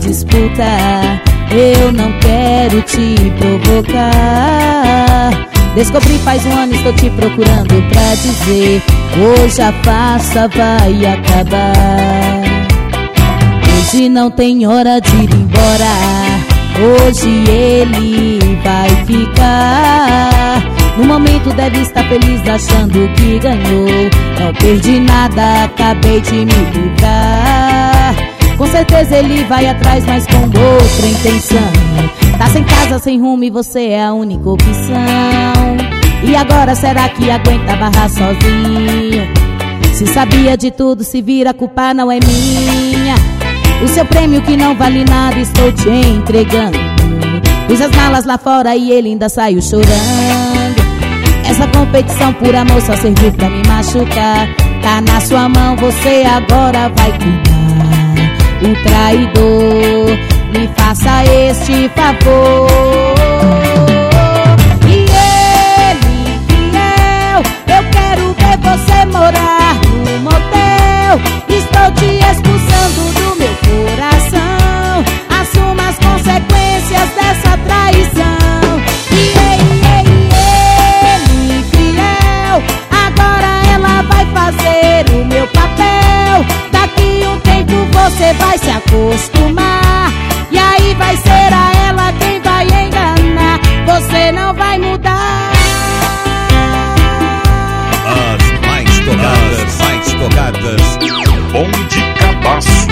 disputa. Eu não quero te provocar. Descobri faz um ano, estou te procurando pra dizer: hoje a farsa vai acabar. Hoje não tem hora de ir embora. Hoje ele vai ficar. No momento deve estar feliz achando que ganhou. Não perdi nada, acabei de me livrar. Com certeza ele vai atrás, mas com outra intenção. Tá sem casa, sem rumo e você é a única opção. E agora será que aguenta barrar sozinho? Se sabia de tudo, se vira, a culpa não é minha. O seu prêmio que não vale nada estou te entregando. Pus as malas lá fora e ele ainda saiu chorando. Essa competição por amor só serviu pra me machucar. Tá na sua mão, você agora vai cuidar. O traidor, me faça este favor. E ele, fiel, eu quero ver você morar no motel. Estou te expulsando do meu coração. Assuma as consequências dessa traição. E ele, fiel, agora ela vai fazer o meu papel. Daqui um tempo você vai se acostumar. E aí vai ser a ela quem vai enganar. Você não vai mudar. As mais tocadas. Bom de Cabaço.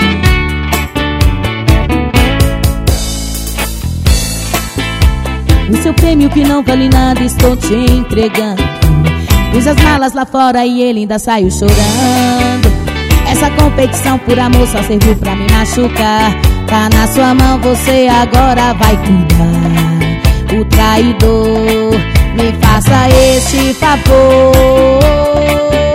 O seu prêmio que não vale nada estou te entregando. Pus as malas lá fora e ele ainda saiu chorando. Essa competição por amor só serviu pra me machucar. Tá na sua mão, você agora vai cuidar. O traidor, me faça este favor.